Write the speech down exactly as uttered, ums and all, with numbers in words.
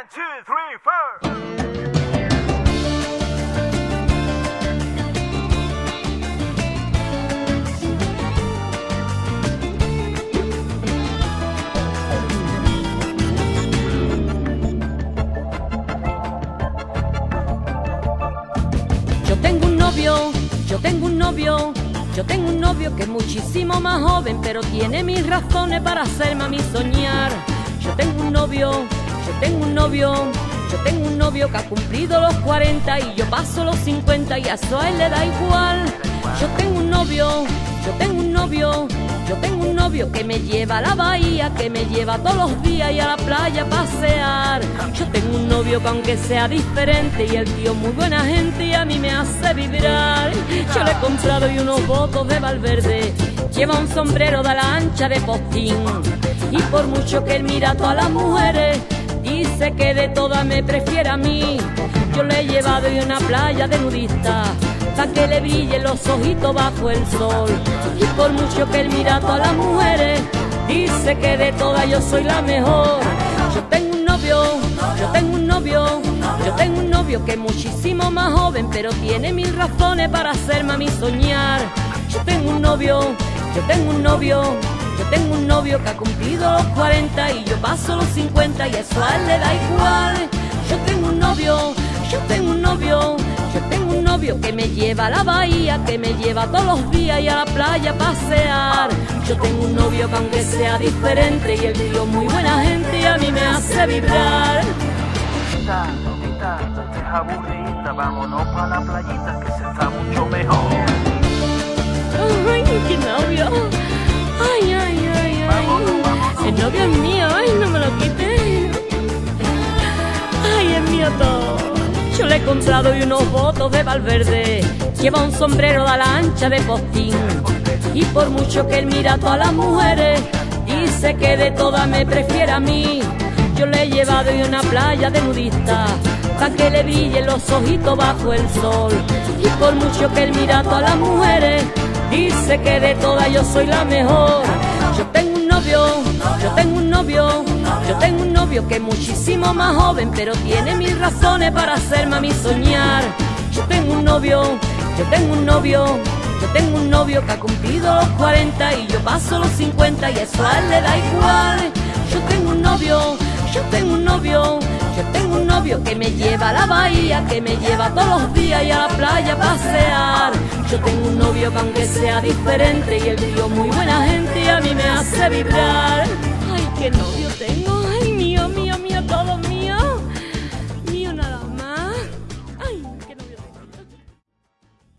One, two, three, four. Yo tengo un novio, yo tengo un novio, yo tengo un novio que es muchísimo más joven, pero tiene mis razones para hacerme a mí soñar. Yo tengo un novio, yo tengo un novio, yo tengo un novio que ha cumplido los cuarenta y yo paso los cincuenta y a eso a él le da igual. Yo tengo un novio, yo tengo un novio, yo tengo un novio que me lleva a la bahía, que me lleva todos los días y a la playa a pasear. Yo tengo un novio que aunque sea diferente y el tío muy buena gente y a mí me hace vibrar. Yo le he comprado y unos botos de Valverde, lleva un sombrero de la ancha de postín y por mucho que él mira a todas las mujeres, dice que de todas me prefiere a mí. Yo le he llevado y una playa de nudista pa' que le brillen los ojitos bajo el sol. Y por mucho que él mira a todas las mujeres, dice que de todas yo soy la mejor. Yo tengo un novio, yo tengo un novio, yo tengo un novio que es muchísimo más joven, pero tiene mil razones para hacerme a mí soñar. Yo tengo un novio, yo tengo un novio, yo tengo un novio que ha cumplido los cuarenta y yo paso los cincuenta y eso a él le da igual. Yo tengo un novio, yo tengo un novio, yo tengo un novio que me lleva a la bahía, que me lleva todos los días y a la playa a pasear. Yo tengo un novio que aunque sea diferente y el tío muy buena gente y a mí me hace vibrar. Nodita, Nodita, no estés aburrida, vámonos pa' la playita que se está mucho mejor. Ay, qué novio. Ay, ay, ay, Vámonos, ay. vámonos. El novio es mío, ay, no me lo quites. Ay, es mío todo. Yo le he comprado y unos botos de Valverde, lleva un sombrero de la ancha de postín y por mucho que él mira a todas las mujeres, dice que de todas me prefiere a mí. Yo le he llevado y una playa de nudista pa' que le brillen los ojitos bajo el sol y por mucho que él mira a todas las mujeres, dice que de todas yo soy la mejor. Yo tengo un novio, yo tengo un novio, yo tengo un novio que es muchísimo más joven, pero tiene mil razones para hacerme a mí soñar. Yo tengo un novio, yo tengo un novio, yo tengo un novio que ha cumplido los cuarenta y yo paso los cincuenta y eso a él le da igual. Yo tengo un novio, yo tengo un novio, yo tengo un novio que me lleva a la bahía, que me lleva todos los días y a la playa a pasear. Yo tengo un novio que aunque sea diferente y el tío muy buena gente y a mí me hace vibrar. Ay, qué novio.